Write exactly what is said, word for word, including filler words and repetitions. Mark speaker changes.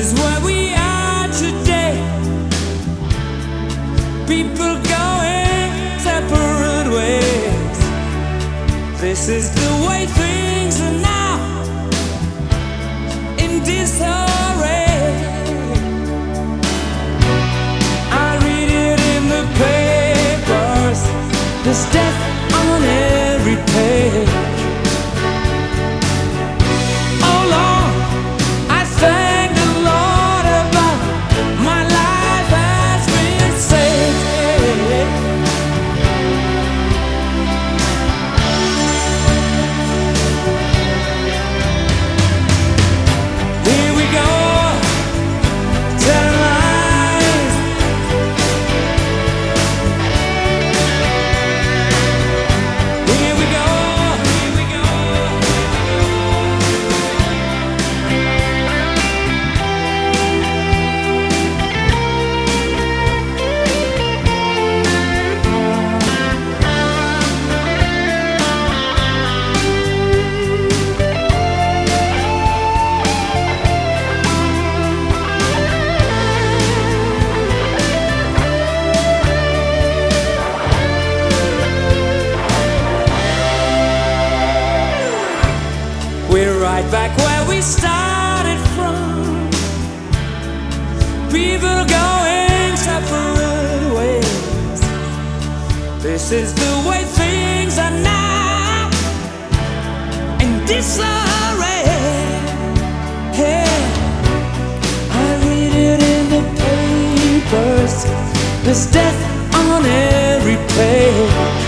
Speaker 1: is where we are today. People going separate ways. This is the way things are now, in disarray. I read it in the papers, there's death on every page. We're right back where we started from. People going separate ways. This is the way things are now, in disarray. Hey, I read it in the papers, there's death on every page.